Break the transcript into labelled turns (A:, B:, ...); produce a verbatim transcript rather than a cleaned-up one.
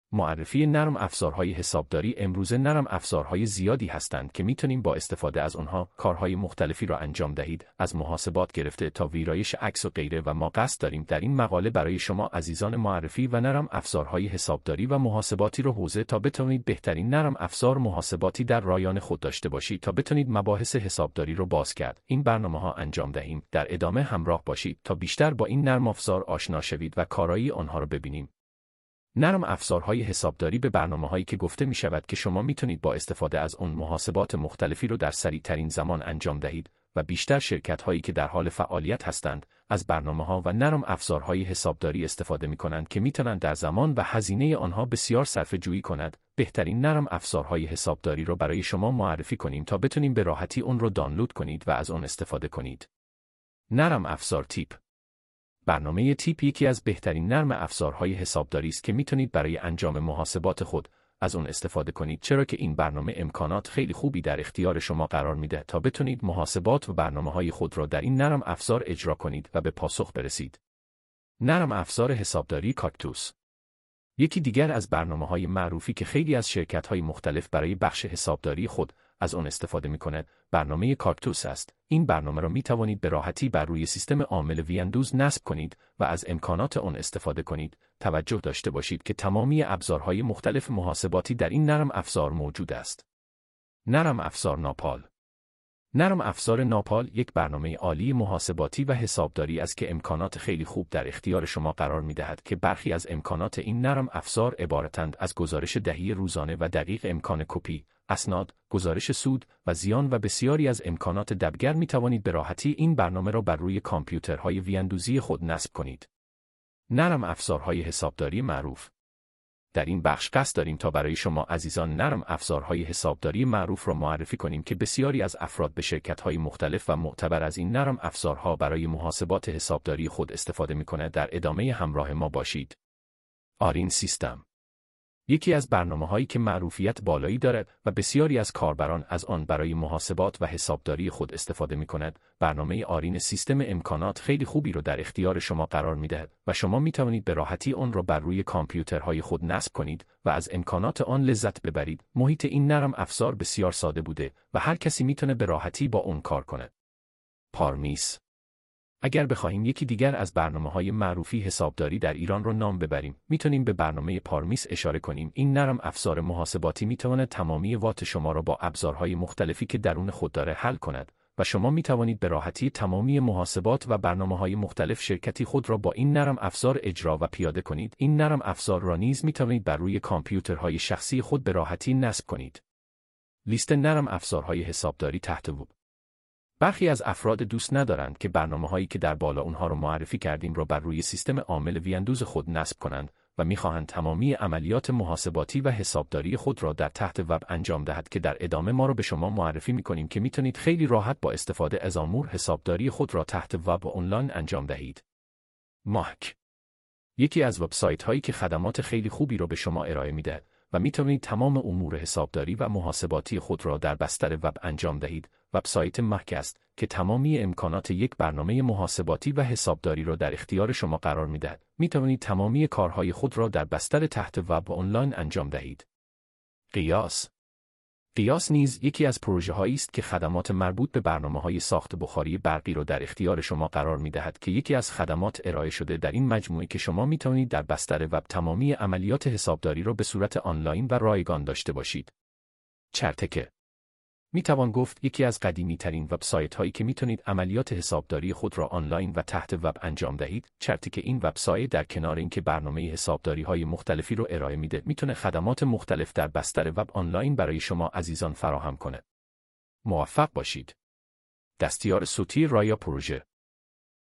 A: معرفی نرم افزارهای حسابداری. امروزه نرم افزارهای زیادی هستند که میتونیم با استفاده از اونها کارهای مختلفی را انجام دهید، از محاسبات گرفته تا ویرایش عکس و غیره. و ما قصد داریم در این مقاله برای شما عزیزان معرفی و نرم افزارهای حسابداری و محاسباتی رو حوزه تا بتونید بهترین نرم افزار محاسباتی در رایان خود داشته باشید تا بتونید مباحث حسابداری رو باز کرد. این برنامه‌ها انجام دهیم. در ادامه همراه باشید تا بیشتر با این نرم افزار آشنا شوید و کارایی آنها رو ببینیم. نرم افزارهای حسابداری به برنامه‌هایی که گفته می شود که شما میتونید با استفاده از اون محاسبات مختلفی رو در سریع ترین زمان انجام دهید و بیشتر شرکت‌هایی که در حال فعالیت هستند از برنامه‌ها و نرم افزارهای حسابداری استفاده می‌کنند که میتونند در زمان و هزینه آنها بسیار صرفه‌جویی کند. بهترین نرم افزارهای حسابداری رو برای شما معرفی کنیم تا بتونیم به راحتی اون رو دانلود کنید و از اون استفاده کنید. نرم افزار تیپ. برنامه تیپ یکی از بهترین نرم افزارهای حسابداری است که میتونید برای انجام محاسبات خود از اون استفاده کنید، چرا که این برنامه امکانات خیلی خوبی در اختیار شما قرار میده تا بتونید محاسبات و برنامه‌های خود را در این نرم افزار اجرا کنید و به پاسخ برسید. نرم افزار حسابداری کاکتوس. یکی دیگر از برنامه‌های معروفی که خیلی از شرکت‌های مختلف برای بخش حسابداری خود از آن استفاده می‌کنند، برنامه کاکتوس است. این برنامه را می‌توانید به راحتی بر روی سیستم عامل ویندوز نصب کنید و از امکانات آن استفاده کنید. توجه داشته باشید که تمامی ابزارهای مختلف محاسباتی در این نرم افزار موجود است. نرم افزار ناپال. نرم افزار ناپال یک برنامه عالی محاسباتی و حسابداری است که امکانات خیلی خوب در اختیار شما قرار می‌دهد که برخی از امکانات این نرم افزار عبارتند از گزارش دهی روزانه و دقیق، امکان کپی اسناد، گزارش سود و زیان و بسیاری از امکانات دبگر می توانید به راحتی این برنامه را بر روی کامپیوترهای ویندوزی خود نصب کنید. نرم افزارهای حسابداری معروف. در این بخش قصد داریم تا برای شما عزیزان نرم افزارهای حسابداری معروف را معرفی کنیم که بسیاری از افراد به شرکت‌های مختلف و معتبر از این نرم افزارها برای محاسبات حسابداری خود استفاده می‌کنند. در ادامه همراه ما باشید. آرین سیستم. یکی از برنامه‌هایی که معروفیت بالایی دارد و بسیاری از کاربران از آن برای محاسبات و حسابداری خود استفاده می‌کنند. برنامه آرین سیستم امکانات خیلی خوبی رو در اختیار شما قرار می‌دهد و شما می‌توانید به راحتی آن را بر روی کامپیوترهای خود نصب کنید و از امکانات آن لذت ببرید. محیط این نرم افزار بسیار ساده بوده و هر کسی می‌تونه به راحتی با اون کار کنه. پارمیس. اگر بخواهیم یکی دیگر از برنامه‌های معروفی حسابداری در ایران رو نام ببریم، میتونیم به برنامه پارمیس اشاره کنیم. این نرم افزار محاسباتی میتواند تمامی وات شما را با ابزارهای مختلفی که درون خود داره حل کند و شما میتوانید به راحتی تمامی محاسبات و برنامه‌های مختلف شرکتی خود را با این نرم افزار اجرا و پیاده کنید. این نرم افزار را نیز میتوانید بر روی کامپیوترهای شخصی خود به راحتی نصب کنید. لیست نرم افزارهای حسابداری تحت وب. برخی از افراد دوست ندارند که برنامه‌هایی که در بالا اونها رو معرفی کردیم را بر روی سیستم عامل ویندوز خود نصب کنند و می‌خواهند تمامی عملیات محاسباتی و حسابداری خود را در تحت وب انجام دهد که در ادامه ما رو به شما معرفی می‌کنیم که می‌تونید خیلی راحت با استفاده از امور حسابداری خود را تحت وب و آنلاین انجام دهید. ماهک. یکی از وبسایت‌هایی که خدمات خیلی خوبی را به شما ارائه می‌دهد و می‌توانید تمام امور حسابداری و محاسباتی خود را در بستر وب انجام دهید. وبسایت ماهک است که تمامی امکانات یک برنامه محاسباتی و حسابداری را در اختیار شما قرار می‌دهد. می‌توانید تمامی کارهای خود را در بستر تحت وب و آنلاین انجام دهید. قیاس. قیاس نیز یکی از پروژه‌هایی است که خدمات مربوط به برنامه‌های ساخت بخاری برقی را در اختیار شما قرار می‌دهد که یکی از خدمات ارائه شده در این مجموعه که شما می‌توانید در بستر وب تمامی عملیات حسابداری را به صورت آنلاین و رایگان داشته باشید. چرتکه. میتوان گفت یکی از قدیمی ترین وبسایت هایی که میتونید عملیات حسابداری خود را آنلاین و تحت وب انجام دهید. چرتکه این وبسایت در کنار اینکه برنامه حسابداری های مختلفی رو ارائه میده، میتونه خدمات مختلف در بستر وب آنلاین برای شما عزیزان فراهم کنه. موفق باشید. دستیار صوتی رایا پروژه.